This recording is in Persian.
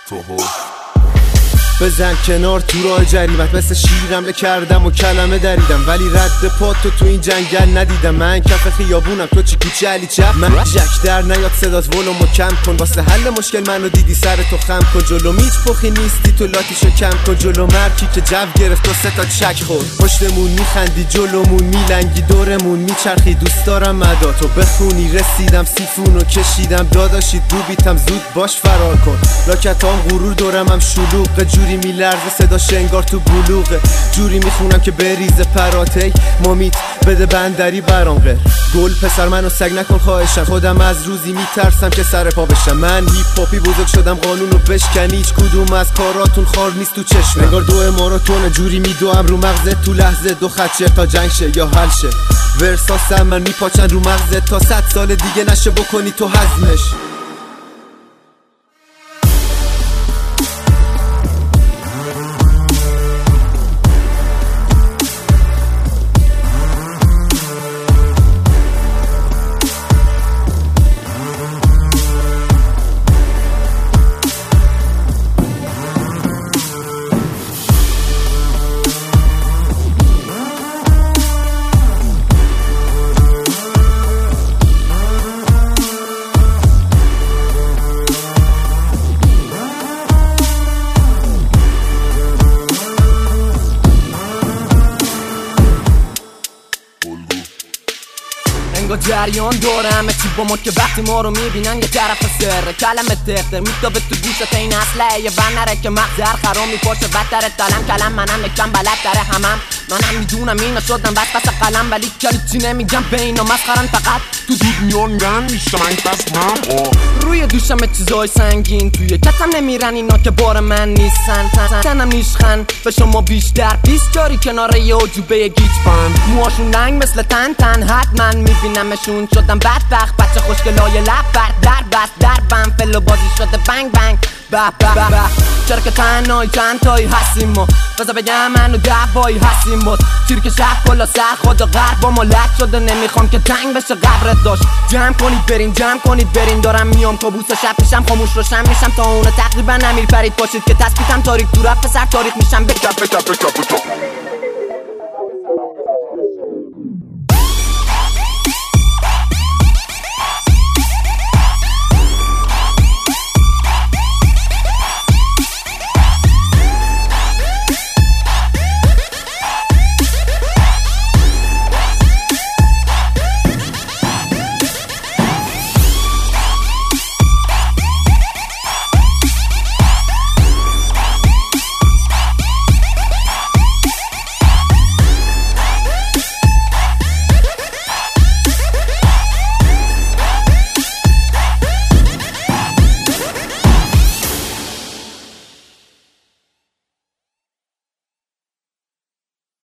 بزن کنار تو راه جریمت، مثل شیر حمله کردم و کلمه دریدم، ولی رد پاتو تو این جنگل ندیدم. من کف خیابونم، تو چی کوچه علی چپ. من جک در نیاد صدات ولومو کم کن، واسه حل مشکل منو دیدی سر تو خم کن. جلو میچ پخی نیستی تو لاتیشو کم کن، جلو مرکی که جو گرفت تو سه تا چک خورد. پشتمون میخندی جلومون میلنگی، دورمون میچرخی، دوست دارم مداتو بخونی. رسیدم سیفونو کشیدم داداشی دوبیتم، زود باش فرار کن. لاکتام غرور دورم هم شلوغه، جوری میلرزه صداش انگار تو بلوغه. جوری میخونم که بریزه پراتی، مامیت بده بندری برام غیر. گل پسر منو سگ نکن خواهشم، خودم از روزی میترسم که سر پا بشم. من هیپ هاپی بزرگ شدم قانونو بشکنی، هیچ کدوم از کاراتون خار نیست تو چشم. انگار دو ماراتونه، جوری میدوام رو مغزت تو لحظه، دو خط شه تا جنگ شه یا حل شه. ورساسم من میپاچن رو مغزت تا 100 سال دیگه نشه بکنی تو هضمش. انگار جریان داره همه چی با ما، که وقتی ما رو میبینن یه طرف سره. کلمه تختر میتابه تو گوشت، این اصله یه ون نره که مغزر خرام میپاشه بدتره. دلم کلم منم یکم بلد داره همم، منم میدونم اینا شدن بس قلم، ولی کلی چی نمیگم به اینا مسخرن. فقط تو دود میانگن میشتم این بس روی دوشم چیزای سنگین، توی کتم نمیرن اینا که بار من نیستن. تنم نیشخن به شما بیشتر پیس جاری کنار یه عجوبه گیج بند. موهاشون رنگ مثل تن حتما میبینمشون شدم بدبخت. بچه خوشگلای لب برد در بست در بم، فلو بازی شده بنگ بنگ به به به. چرا که تنهایی چند تایی هستیم ما، بذار بگم منو دعوایی هستیم بود. تیر که شهر کلا سر خدا غرب با ملک شده، نمیخوام که تنگ بشه قبرت داشت. جمع کنید برین دارم میام کابوس شب پیشم، خاموش روشن میشم تا اونه تقریبا نمیر پرید باشید که تثبیتم تاریک تو رفت سر تاریخ میشم. بکپ